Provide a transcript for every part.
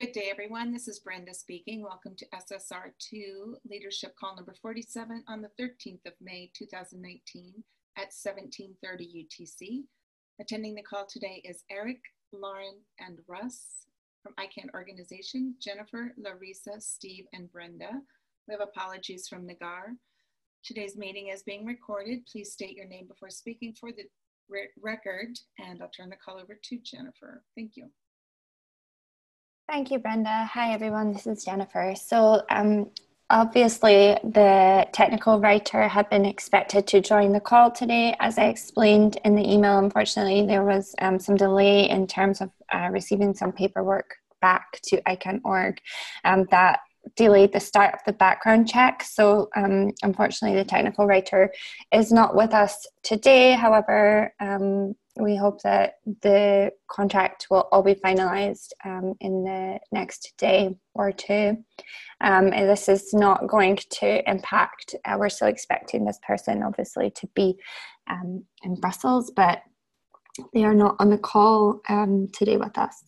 Good day, everyone. This is Brenda speaking. Welcome to SSR2 Leadership Call number 47 on the 13th of May, 2019 at 17:30 UTC. Attending the call today is Eric, Lauren, and Russ from ICANN Organization, Jennifer, Larissa, Steve, and Brenda. We have apologies from Nagar. Today's meeting is being recorded. Please state your name before speaking for the record, and I'll turn the call over to Jennifer. Thank you. Thank you, Brenda. Hi, everyone. This is Jennifer. So obviously, the technical writer had been expected to join the call today. As I explained in the email, unfortunately, there was some delay in terms of receiving some paperwork back to ICANN.org that delayed the start of the background check. So unfortunately, the technical writer is not with us today. However, we hope that the contract will all be finalized in the next day or two. This is not going to impact, we're still expecting this person obviously to be in Brussels, but they are not on the call today with us.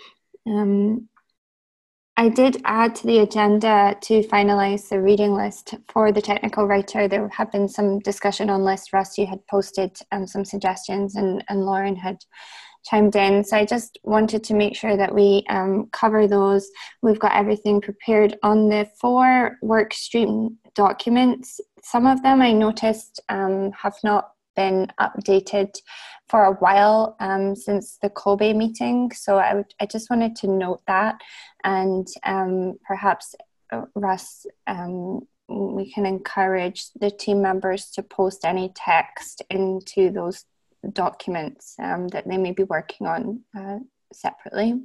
I did add to the agenda to finalize the reading list for the technical writer. There had been some discussion on list. Russ, you had posted some suggestions and Lauren had chimed in. So I just wanted to make sure that we cover those. We've got everything prepared on the 4 work stream documents. Some of them I noticed have not been updated for a while since the Kobe meeting. So I just wanted to note that, and perhaps Russ, we can encourage the team members to post any text into those documents that they may be working on separately.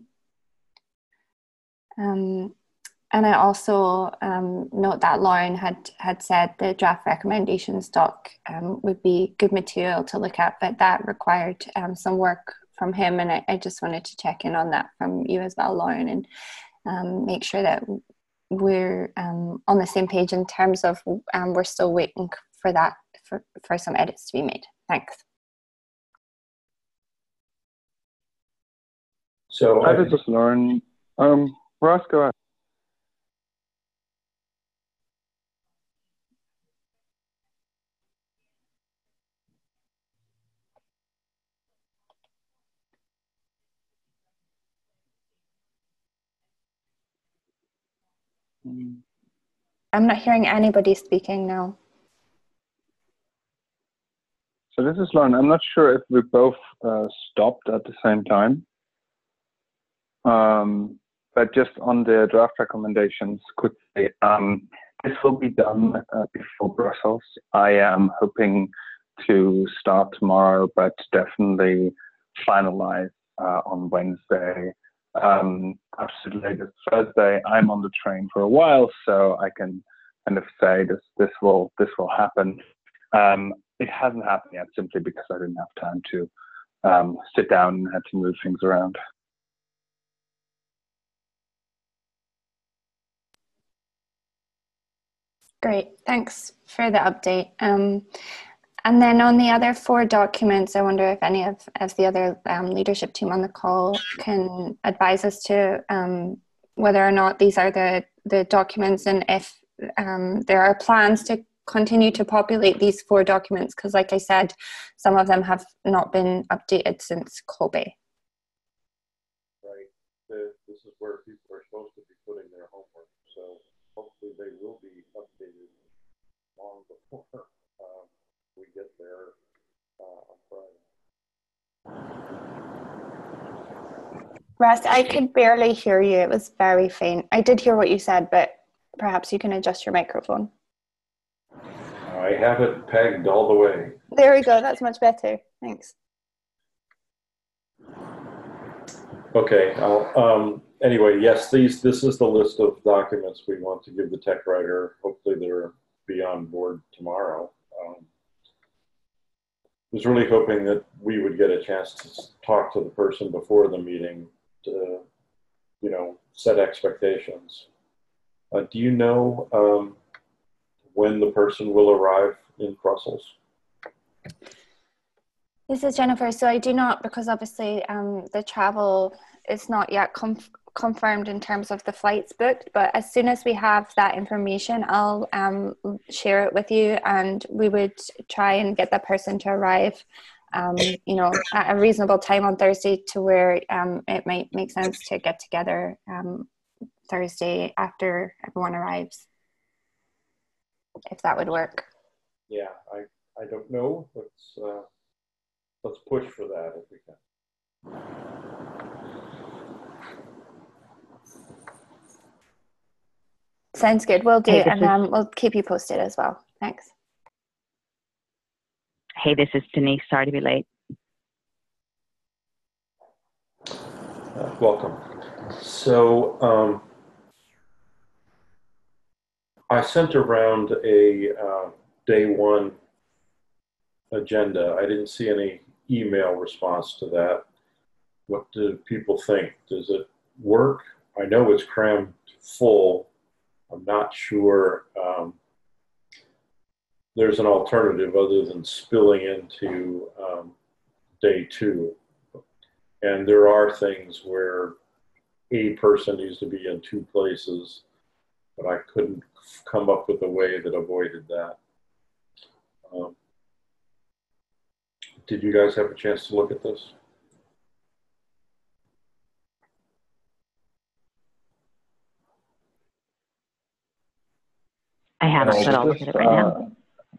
And I also note that Lauren had said the draft recommendations doc would be good material to look at, but that required some work from him. And I just wanted to check in on that from you as well, Lauren, and make sure that we're on the same page in terms of we're still waiting for that, for some edits to be made. Thanks. So I was just Lauren. Ross, go ahead. I'm not hearing anybody speaking now. So this is Lauren. I'm not sure if we both stopped at the same time. But just on the draft recommendations, quickly, this will be done before Brussels. I am hoping to start tomorrow, but definitely finalize on Wednesday. Absolutely latest Thursday. I'm on the train for a while, so I can kind of say this will happen. It hasn't happened yet simply because I didn't have time to sit down and had to move things around. Great, thanks for the update. And then on the other 4 documents, I wonder if any of the other leadership team on the call can advise us to whether or not these are the documents, and if there are plans to continue to populate these 4 documents, because like I said, some of them have not been updated since Kobe. Right. This is where people are supposed to be putting their homework, so hopefully they will be updated long before we get there on Friday. Russ, I could barely hear you. It was very faint. I did hear what you said, but perhaps you can adjust your microphone. I have it pegged all the way. There we go. That's much better. Thanks. Okay. Anyway, yes, this is the list of documents we want to give the tech writer. Hopefully they'll be on board tomorrow. I was really hoping that we would get a chance to talk to the person before the meeting to, set expectations. Do you know when the person will arrive in Brussels? This is Jennifer. So I do not, because obviously the travel is not yet confirmed in terms of the flights booked, but as soon as we have that information, I'll share it with you, and we would try and get that person to arrive, you know, at a reasonable time on Thursday to where it might make sense to get together Thursday after everyone arrives, if that would work. Yeah, I don't know. Let's push for that if we can. Sounds good. We'll do, and we'll keep you posted as well. Thanks. Hey, this is Denise. Sorry to be late. Welcome. So I sent around a day one agenda. I didn't see any email response to that. What do people think? Does it work? I know it's crammed full. I'm not sure there's an alternative other than spilling into day two. And there are things where a person needs to be in two places, but I couldn't come up with a way that avoided that. Did you guys have a chance to look at this? I haven't, but I'll look at it right now.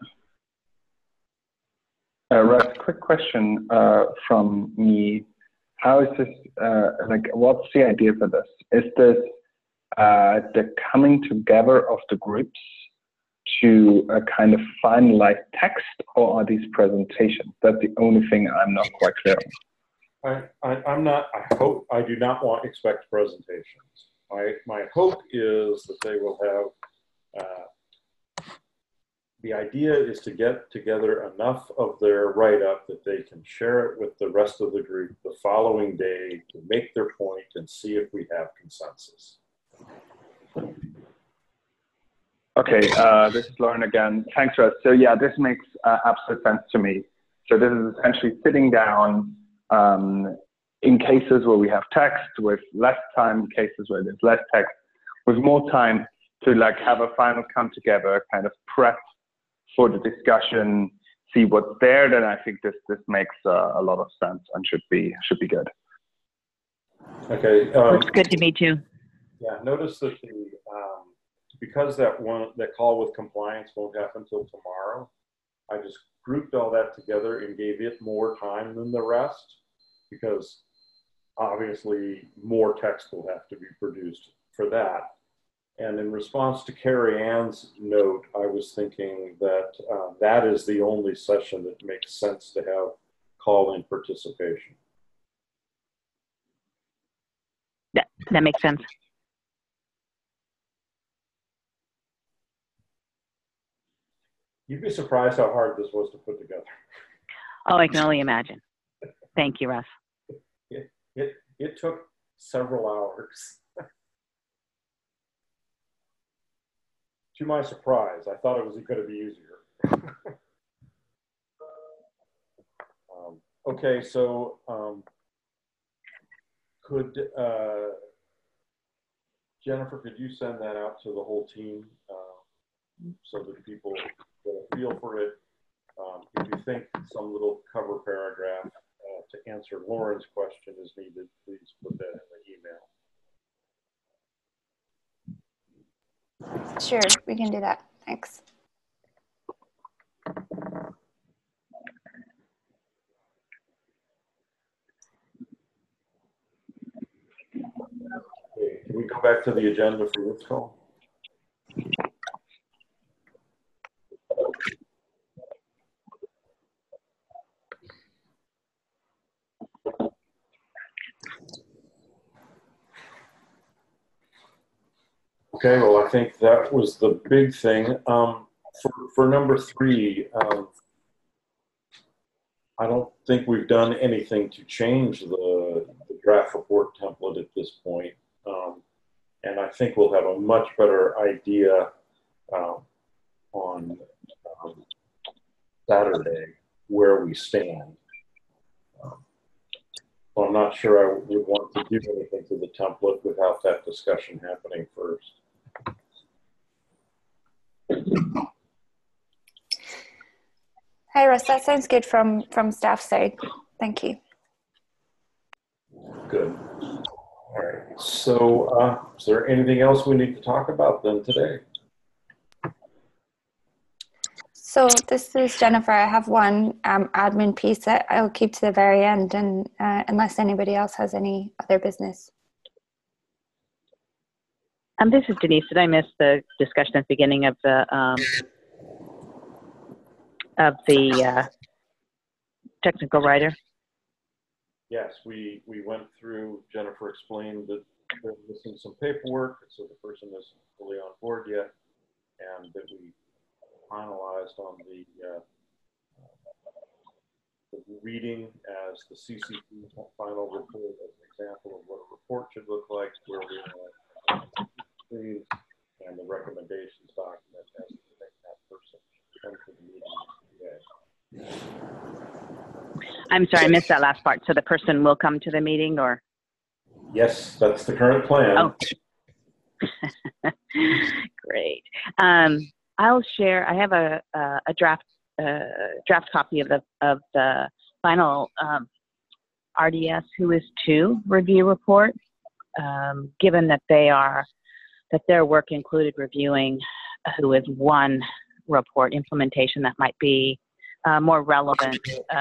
Russ, quick question from me. How is this, like, what's the idea for this? Is this the coming together of the groups to a kind of finalized text, or are these presentations? That's the only thing I'm not quite clear on. I do not expect presentations. My hope is that they will have, the idea is to get together enough of their write-up that they can share it with the rest of the group the following day to make their point and see if we have consensus. Okay, this is Lauren again. Thanks, Russ. So yeah, this makes absolute sense to me. So this is essentially sitting down in cases where we have text with less time, cases where there's less text, with more time to like have a final come together, kind of prep for the discussion, see what's there. Then I think this makes a lot of sense and should be good. Okay. Looks good to me too. Yeah. Notice that because that call with compliance won't happen until tomorrow, I just grouped all that together and gave it more time than the rest, because obviously more text will have to be produced for that. And in response to Carrie Ann's note, I was thinking that that is the only session that makes sense to have call-in participation. That makes sense. You'd be surprised how hard this was to put together. Oh, I can only imagine. Thank you, Russ. It took several hours. To my surprise, I thought it was going to be easier. Okay, so Jennifer, could you send that out to the whole team so that people get a feel for it? If you think some little cover paragraph to answer Lauren's question is needed, please put that in the email. Sure, we can do that. Thanks. Okay, can we go back to the agenda for this call? Okay, well, I think that was the big thing. For number 3, I don't think we've done anything to change the draft report template at this point. And I think we'll have a much better idea on Saturday where we stand. So I'm not sure I would want to do anything to the template without that discussion happening first. Hi, Russ. That sounds good from staff side. Thank you. Good. All right. So is there anything else we need to talk about then today? So this is Jennifer. I have one admin piece that I'll keep to the very end, and unless anybody else has any other business. This is Denise. Did I miss the discussion at the beginning of the technical writer? Yes, we went through, Jennifer explained that they're missing some paperwork, so the person isn't fully on board yet, and that we finalized on the reading as the CCP final report as an example of what a report should look like, where we have and the recommendations document as to make that person come to the meeting today. I'm sorry, I missed that last part. So the person will come to the meeting, or? Yes, that's the current plan. Oh. Great. I'll share. I have a draft copy of the final RDS Who Is 2 review report. Given that their work included reviewing Who Is 1 report implementation, that might be more relevant.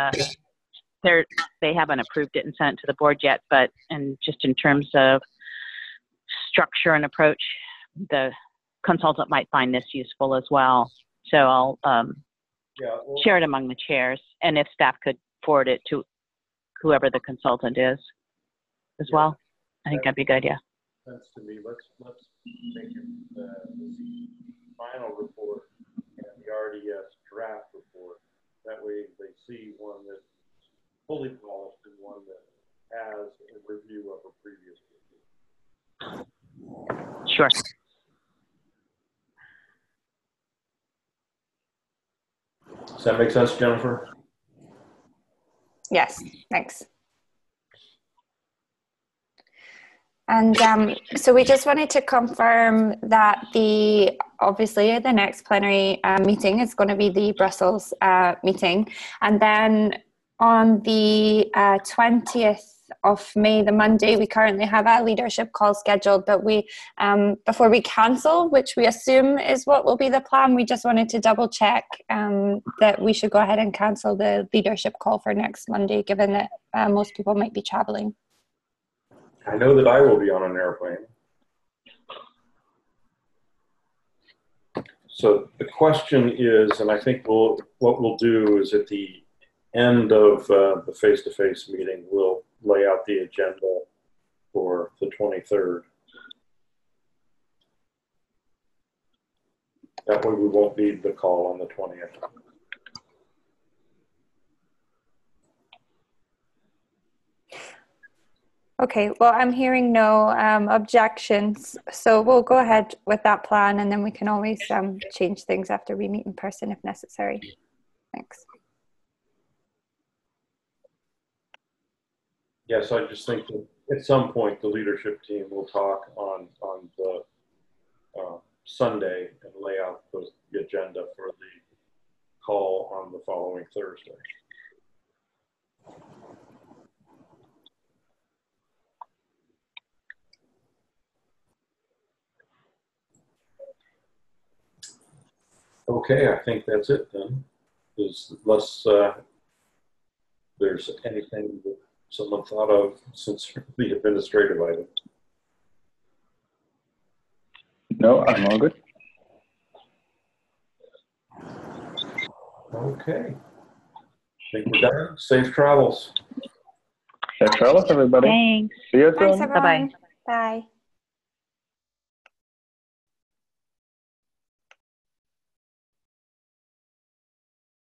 They haven't approved it and sent it to the board yet, but just in terms of structure and approach, the consultant might find this useful as well. So I'll share it among the chairs, and if staff could forward it to whoever the consultant is as well, I think that'd be a good idea. Sense to me. Let's make it the final report and the RDS draft report. That way they see one that's fully polished and one that has a review of a previous review. Sure. Does that make sense, Jennifer? Yes, thanks. And so we just wanted to confirm that obviously the next plenary meeting is going to be the Brussels meeting. And then on the 20th of May, the Monday, we currently have a leadership call scheduled, but we, before we cancel, which we assume is what will be the plan, we just wanted to double check that we should go ahead and cancel the leadership call for next Monday, given that most people might be traveling. I know that I will be on an airplane. So the question is, and I think what we'll do is at the end of the face-to-face meeting, we'll lay out the agenda for the 23rd. That way we won't need the call on the 20th. Okay, well, I'm hearing no objections, so we'll go ahead with that plan, and then we can always change things after we meet in person if necessary. Thanks. Yes, I just think that at some point the leadership team will talk on the Sunday and lay out the agenda for the call on the following Thursday. Okay, I think that's it then. Unless there's anything that someone thought of since the administrative item. No, I'm all good. Okay. I think we're done. Safe travels. Safe travels, everybody. Thanks. See you soon. Thanks, everyone. Bye-bye. Bye.